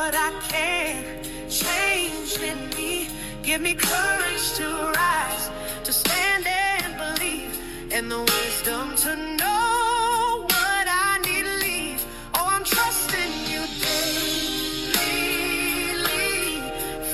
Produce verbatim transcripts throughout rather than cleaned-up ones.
what I can't change in me. Give me courage to rise, to stand and believe, and the wisdom to know what I need to leave. Oh, I'm trusting you daily,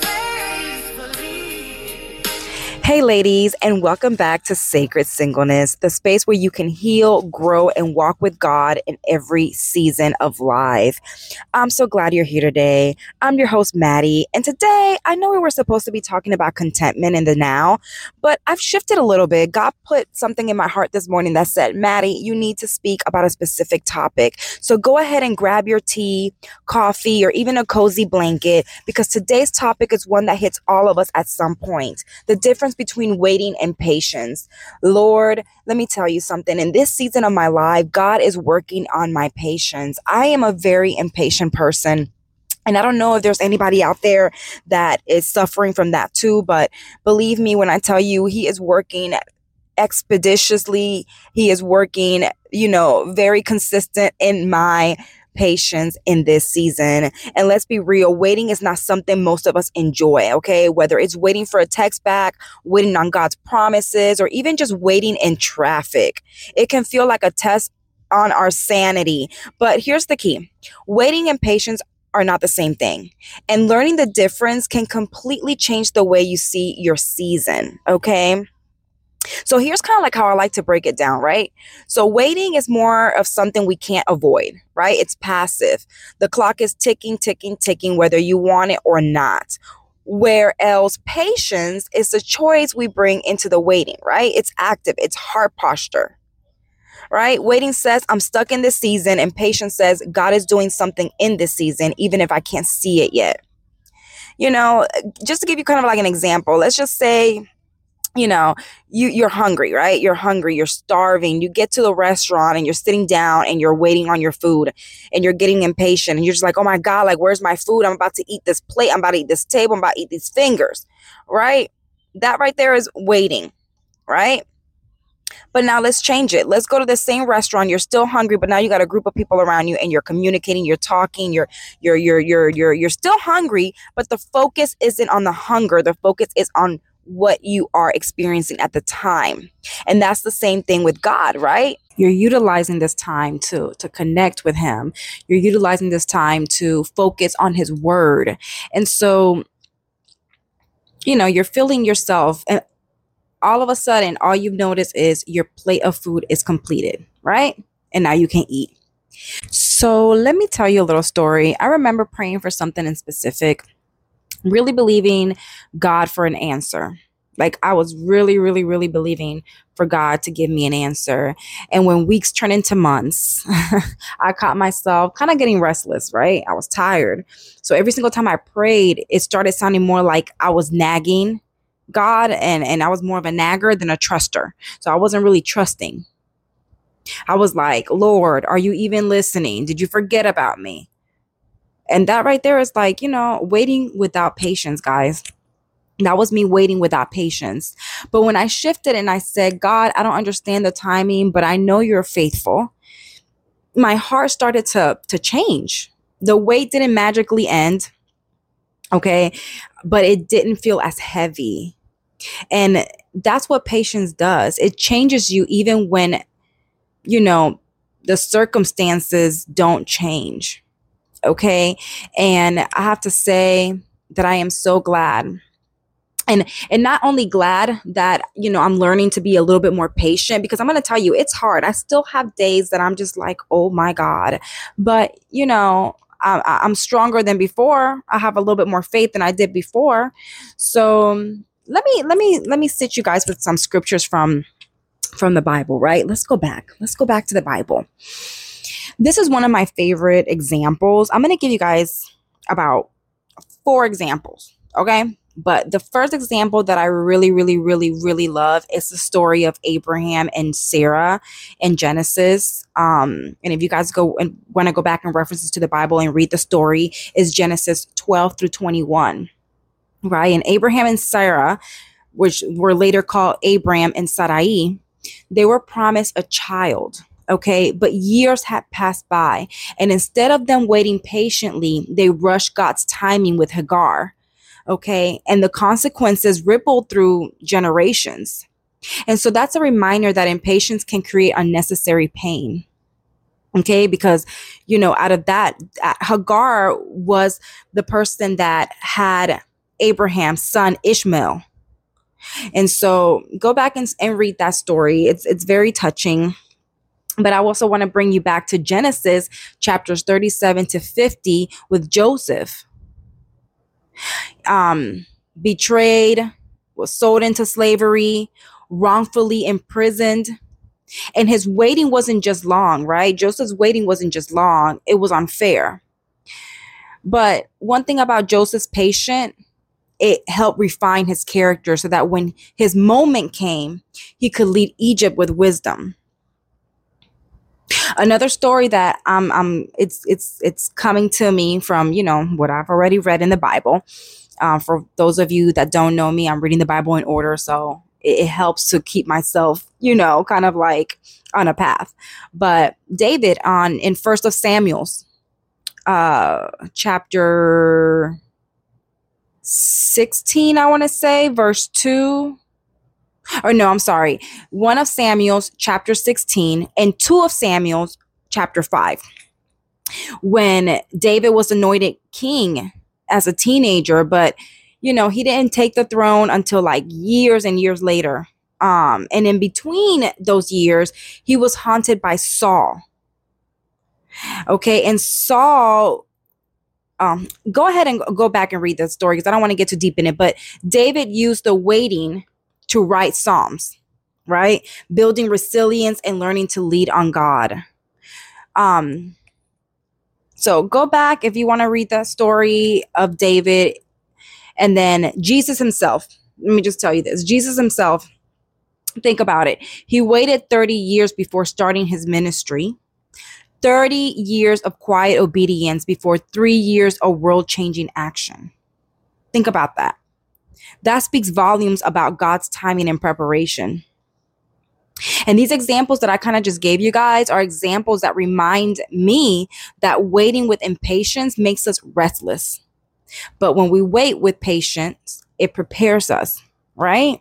faithfully. Hey ladies, and welcome back to Sacred Singleness, the space where you can heal, grow, and walk with God in every season of life. I'm so glad you're here today. I'm your host, Maddie, and today I know we were supposed to be talking about contentment in the now, but I've shifted a little bit. God put something in my heart this morning that said, Maddie, you need to speak about a specific topic. So go ahead and grab your tea, coffee, or even a cozy blanket, because today's topic is one that hits all of us at some point. The difference between waiting and patience. Lord, let me tell you something. In this season of my life, God is working on my patience. I am a very impatient person. And I don't know if there's anybody out there that is suffering from that too, but believe me when I tell you, He is working expeditiously. He is working, you know, very consistent in my patience in this season. And let's be real, waiting is not something most of us enjoy, okay? Whether it's waiting for a text back, waiting on God's promises, or even just waiting in traffic. It can feel like a test on our sanity. But here's the key. Waiting and patience are not the same thing. And learning the difference can completely change the way you see your season, okay? So here's kind of like how I like to break it down, right? So waiting is more of something we can't avoid, right? It's passive. The clock is ticking, ticking, ticking, whether you want it or not. Whereas patience is the choice we bring into the waiting, right? It's active. It's heart posture, right? Waiting says, I'm stuck in this season, and patience says, God is doing something in this season, even if I can't see it yet. You know, just to give you kind of like an example, let's just say, you know, you, you're hungry, right? You're hungry, you're starving. You get to the restaurant and you're sitting down and you're waiting on your food and you're getting impatient and you're just like, oh my God, like, where's my food? I'm about to eat this plate. I'm about to eat this table. I'm about to eat these fingers, right? That right there is waiting, right? But now let's change it. Let's go to the same restaurant. You're still hungry, but now you got a group of people around you and you're communicating, you're talking, you're, you're, you're, you're, you're, you're still hungry, but the focus isn't on the hunger. The focus is on what you are experiencing at the time. And that's the same thing with God, right? You're utilizing this time to, to connect with Him. You're utilizing this time to focus on His word. And so, you know, you're filling yourself, and all of a sudden, all you've noticed is your plate of food is completed, right? And now you can eat. So let me tell you a little story. I remember praying for something in specific, really believing God for an answer. Like I was really, really, really believing for God to give me an answer. And when weeks turned into months, I caught myself kind of getting restless, right? I was tired. So every single time I prayed, it started sounding more like I was nagging God, and, and I was more of a nagger than a truster. So I wasn't really trusting. I was like, Lord, are you even listening? Did you forget about me? And that right there is like, you know, waiting without patience, guys. That was me waiting without patience. But when I shifted and I said, God, I don't understand the timing, but I know you're faithful, my heart started to, to change. The wait didn't magically end, okay? But it didn't feel as heavy. And that's what patience does. It changes you even when, you know, the circumstances don't change. Okay. And I have to say that I am so glad. And and not only glad that, you know, I'm learning to be a little bit more patient, because I'm going to tell you, it's hard. I still have days that I'm just like, oh my God. But, you know, I, I'm stronger than before. I have a little bit more faith than I did before. So let me let me let me sit you guys with some scriptures from from the Bible, right? Let's go back. Let's go back to the Bible. This is one of my favorite examples. I'm going to give you guys about four examples, okay? But the first example that I really, really, really, really love is the story of Abraham and Sarah in Genesis. Um, and if you guys go and want to go back and references to the Bible and read the story, is Genesis twelve through twenty-one, right? And Abraham and Sarah, which were later called Abram and Sarai, they were promised a child, Okay, but years had passed by, and instead of them waiting patiently, they rushed God's timing with Hagar. Okay, and the consequences rippled through generations. And so that's a reminder that impatience can create unnecessary pain. Okay, because, you know, out of that, uh, Hagar was the person that had Abraham's son Ishmael. And so go back and, and read that story. It's it's very touching. But I also want to bring you back to Genesis chapters thirty-seven to fifty with Joseph. Um, betrayed, was sold into slavery, wrongfully imprisoned. And his waiting wasn't just long, right? Joseph's waiting wasn't just long. It was unfair. But one thing about Joseph's patience, it helped refine his character so that when his moment came, he could lead Egypt with wisdom. Another story that um um it's it's it's coming to me from, you know, what I've already read in the Bible. Um, for those of you that don't know me, I'm reading the Bible in order, so it, it helps to keep myself, you know, kind of like on a path. But David on in First of Samuel's uh chapter sixteen, I want to say, verse two. Or no, I'm sorry. One of Samuel's chapter sixteen and two of Samuel's chapter five. When David was anointed king as a teenager, but you know, he didn't take the throne until like years and years later. Um, and in between those years, he was haunted by Saul. Okay, and Saul, um, go ahead and go back and read that story because I don't want to get too deep in it. But David used the waiting to write Psalms, right? Building resilience and learning to lead on God. Um, so go back if you want to read that story of David. And then Jesus himself. Let me just tell you this. Jesus himself, think about it. He waited thirty years before starting his ministry. thirty years of quiet obedience before three years of world-changing action. Think about that. That speaks volumes about God's timing and preparation. And these examples that I kind of just gave you guys are examples that remind me that waiting with impatience makes us restless. But when we wait with patience, it prepares us, right?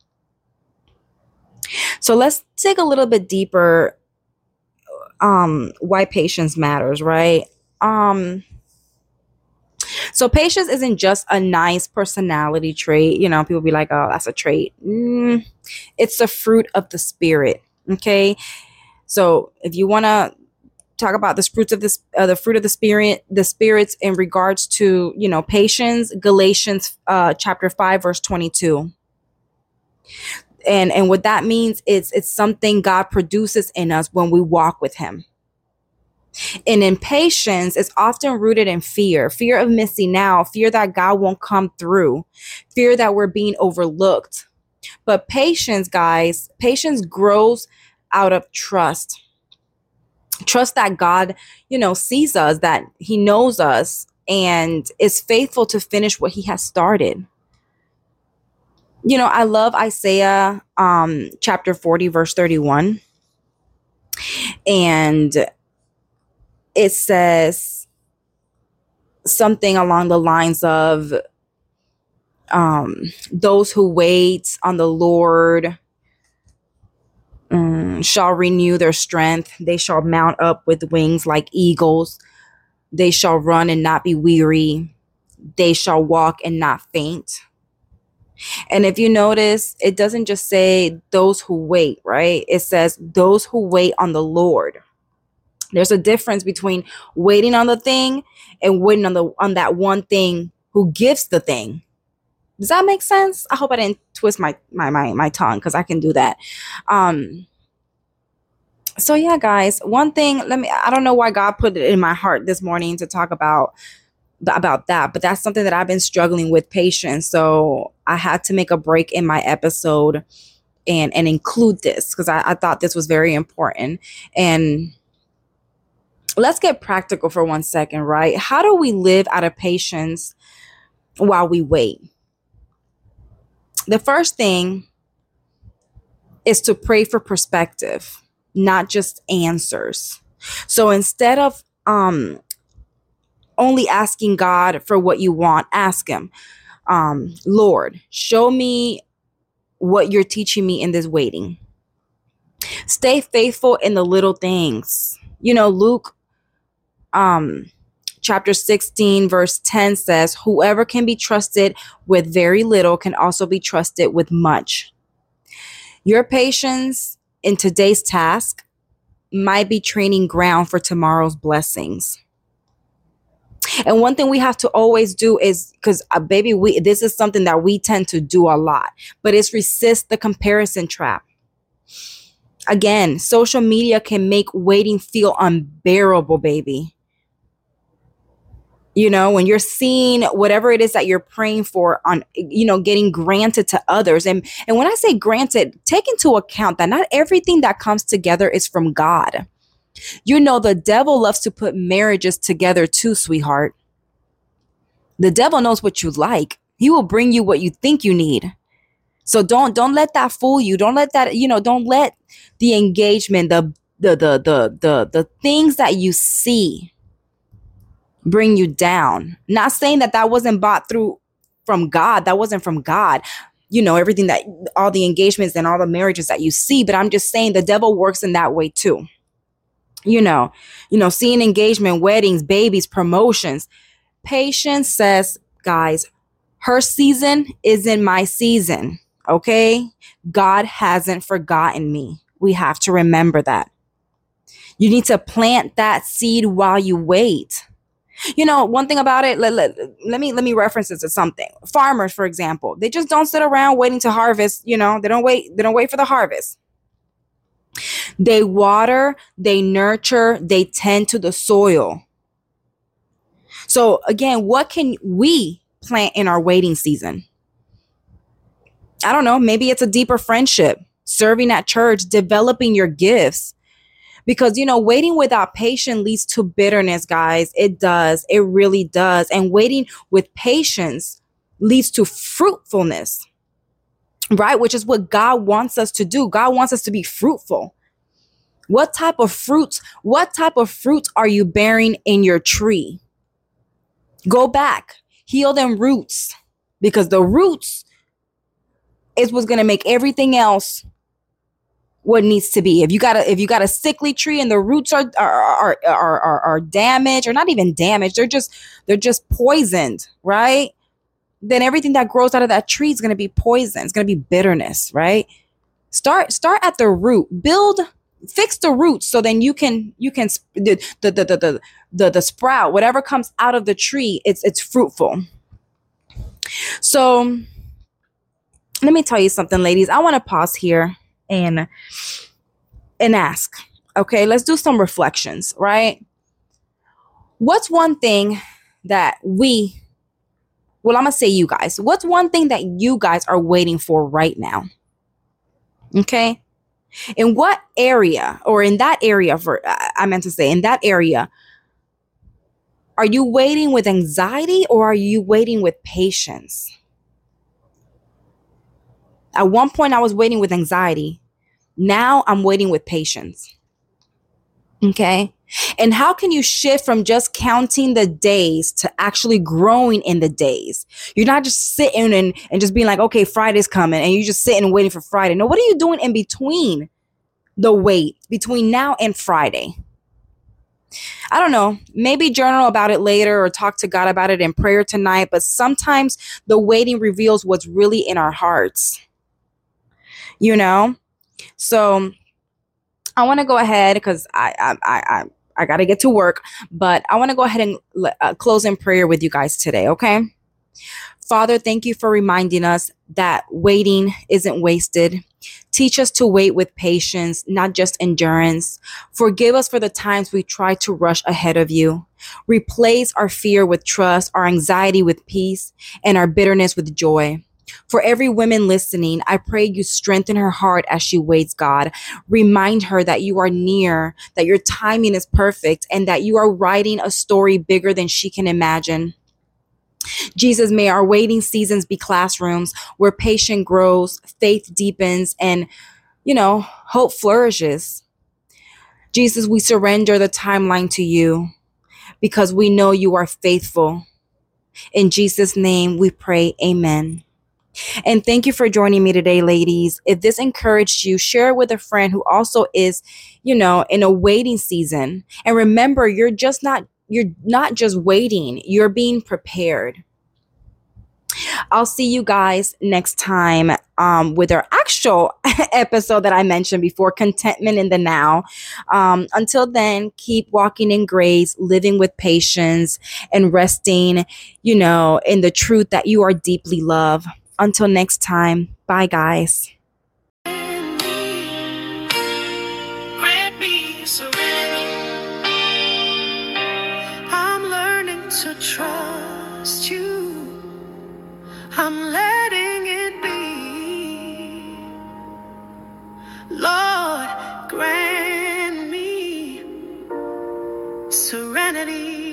So let's dig a little bit deeper um, why patience matters, right? Um, So patience isn't just a nice personality trait. You know, people be like, oh, that's a trait. Mm, it's a fruit of the spirit. Okay. So if you want to talk about the fruits of this, uh, the fruit of the spirit, the spirits in regards to, you know, patience, Galatians uh, chapter five, verse twenty-two. And, and what that means is it's something God produces in us when we walk with him. And impatience is often rooted in fear, fear of missing out, fear that God won't come through, fear that we're being overlooked. But patience, guys, patience grows out of trust. Trust that God, you know, sees us, that he knows us and is faithful to finish what he has started. You know, I love Isaiah um, chapter forty, verse thirty-one. And it says something along the lines of um, those who wait on the Lord um, shall renew their strength. They shall mount up with wings like eagles. They shall run and not be weary. They shall walk and not faint. And if you notice, it doesn't just say those who wait, right? It says those who wait on the Lord. There's a difference between waiting on the thing and waiting on the on that one thing who gives the thing. Does that make sense? I hope I didn't twist my my my, my tongue because I can do that. Um, so yeah, guys, one thing, let me, I don't know why God put it in my heart this morning to talk about about that, but that's something that I've been struggling with, patience. So I had to make a break in my episode and and include this because I, I thought this was very important. And let's get practical for one second, right? How do we live out of patience while we wait? The first thing is to pray for perspective. not just answers. So instead of um, only asking God for what you want, ask him, um, Lord, show me what you're teaching me in this waiting. Stay faithful in the little things. You know, Luke um, chapter sixteen, verse ten says, whoever can be trusted with very little can also be trusted with much. Your patience in today's task might be training ground for tomorrow's blessings. And one thing we have to always do is, because uh, baby, we this is something that we tend to do a lot, but it's resist the comparison trap. Again, social media can make waiting feel unbearable, baby. You know, when you're seeing whatever it is that you're praying for on, you know, getting granted to others. And, and when I say granted, take into account that not everything that comes together is from God. You know, the devil loves to put marriages together too, sweetheart. The devil knows what you like. He will bring you what you think you need. So don't, don't let that fool you. Don't let that, you know, don't let the engagement, the, the, the, the, the, the things that you see bring you down. Not saying that that wasn't bought through from God. That wasn't from God. You know, everything that, all the engagements and all the marriages that you see. But I'm just saying the devil works in that way too. You know, you know, seeing engagement, weddings, babies, promotions. Patience says, guys, her season isn't my season. Okay. God hasn't forgotten me. We have to remember that. You need to plant that seed while you wait. You know, one thing about it, let, let, let me let me reference this to something. Farmers, for example, they just don't sit around waiting to harvest. You know, they don't wait. They don't wait for the harvest. They water, they nurture, they tend to the soil. So again, what can we plant in our waiting season? I don't know. Maybe it's a deeper friendship, serving at church, developing your gifts. Because, you know, waiting without patience leads to bitterness, guys. It does. It really does. And waiting with patience leads to fruitfulness, right? Which is what God wants us to do. God wants us to be fruitful. What type of fruits, what type of fruits are you bearing in your tree? Go back, heal them roots, because the roots is what's going to make everything else what needs to be. If you got a if you got a sickly tree and the roots are are are are, are, are damaged, or not even damaged, they're just they're just poisoned, right? Then everything that grows out of that tree is going to be poison. It's going to be bitterness, right? Start start at the root. Build, fix the roots, so then you can you can the the the the the, the sprout, whatever comes out of the tree, it's it's fruitful. So let me tell you something, ladies. I want to pause here and and ask, okay, let's do some reflections, right? What's one thing that we, well, I'm gonna say you guys, what's one thing that you guys are waiting for right now? Okay. In what area, or in that area, for I meant to say in that area, are you waiting with anxiety, or are you waiting with patience? At one point I was waiting with anxiety. Now I'm waiting with patience. Okay. And how can you shift from just counting the days to actually growing in the days? You're not just sitting and, and just being like, okay, Friday's coming, and you're just sitting and waiting for Friday. No, what are you doing in between the wait, between now and Friday? I don't know, maybe journal about it later or talk to God about it in prayer tonight. But sometimes the waiting reveals what's really in our hearts, you know? So I want to go ahead, because I, I, I, I, I got to get to work, but I want to go ahead and uh, close in prayer with you guys today. Okay. Father, thank you for reminding us that waiting isn't wasted. Teach us to wait with patience, not just endurance. Forgive us for the times we try to rush ahead of you. Replace our fear with trust, our anxiety with peace, and our bitterness with joy. For every woman listening, I pray you strengthen her heart as she waits, God. Remind her that you are near, that your timing is perfect, and that you are writing a story bigger than she can imagine. Jesus, may our waiting seasons be classrooms where patience grows, faith deepens, and, you know, hope flourishes. Jesus, we surrender the timeline to you because we know you are faithful. In Jesus' name we pray, amen. And thank you for joining me today, ladies. If this encouraged you, share it with a friend who also is, you know, in a waiting season. And remember, you're just not, you're not just waiting, you're being prepared. I'll see you guys next time um, with our actual episode that I mentioned before, Contentment in the Now. Um, until then, keep walking in grace, living with patience, and resting, you know, in the truth that you are deeply loved. Until next time, bye, guys. Grant me surrender. I'm learning to trust you. I'm letting it be. Lord, grant me serenity.